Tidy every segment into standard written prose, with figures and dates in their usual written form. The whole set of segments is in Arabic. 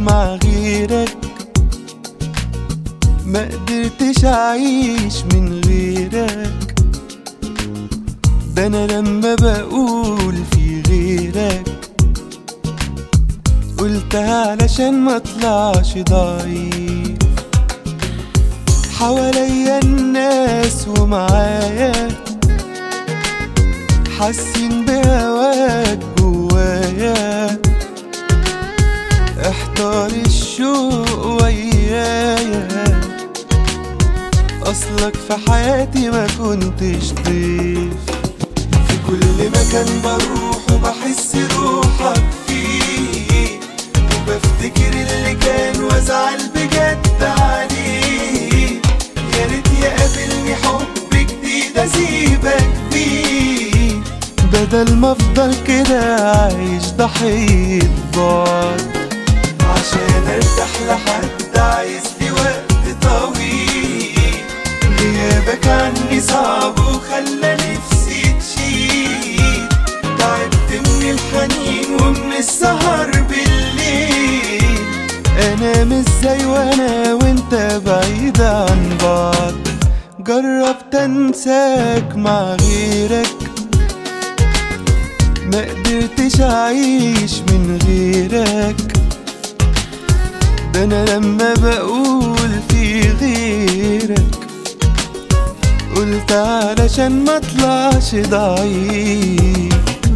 مع غيرك، ما قدرتش اعيش من غيرك. ده انا لما بقول في غيرك قلتها علشان ما اطلعش ضعيف. حواليا الناس ومعايا حاسين بهواك جوايا، احتار الشوق ويايا، اصلك في حياتي ما كنتش ضيف. في كل مكان بروح وبحس روحك فيه، وبفتكر اللي كان وازعل بجد عليه. يا ريت يقابلني حب جديد اسيبك بيه، بدل ما افضل كده عايش ضحية بعد. عشان ارتاح لحد عايز لي وقت طويل، غيابك عني صعب وخلى نفسي تشيل. تعبت من الحنين ومن السهر بالليل، انام ازاي وانا وانت بعيد عن بعض. جربت انساك مع غيرك، ما قدرتش اعيش من غيرك. ده انا لما بقول في غيرك قلت علشان ما اطلعش ضعيف.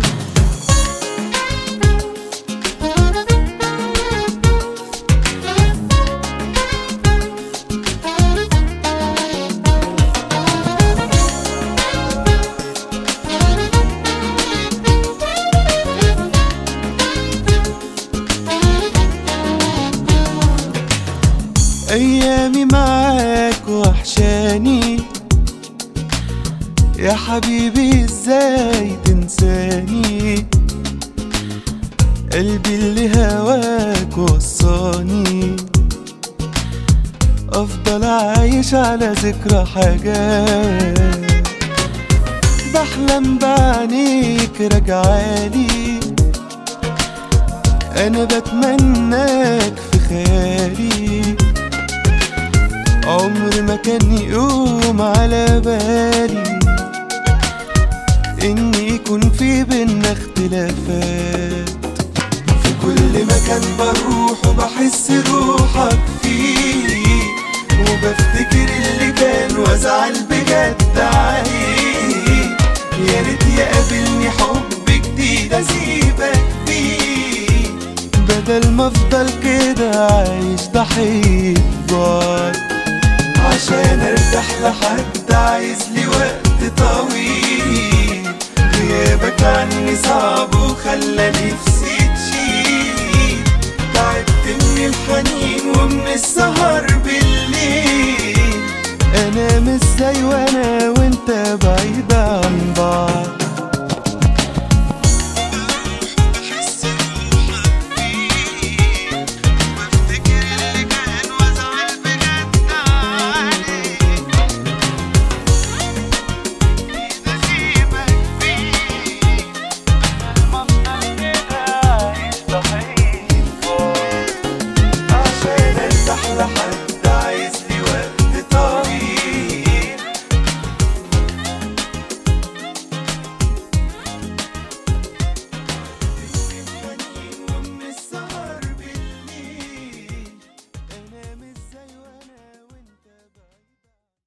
ايامي معاك وحشاني يا حبيبي، ازاي تنساني؟ قلبي اللي هواك وصاني افضل عايش على ذكرى حاجات. بحلم بعينيك راجعالي، انا بتمناك في خيالي. عمر ما كان يقوم على بالي إن يكون في بينا اختلافات. في كل مكان بروح وبحس روحك فيه، وبفتكر اللي كان وازعل بجد عليه. يا ريت يقابلني حب جديد اسيبك بيه، بدل ما افضل كده عايش ضحية بعد. عشان ارتاح لحد عايز لي وقت طويل، غيابك عني صعب وخلى نفسي تشيل. تعبت من الحنين ومن السهر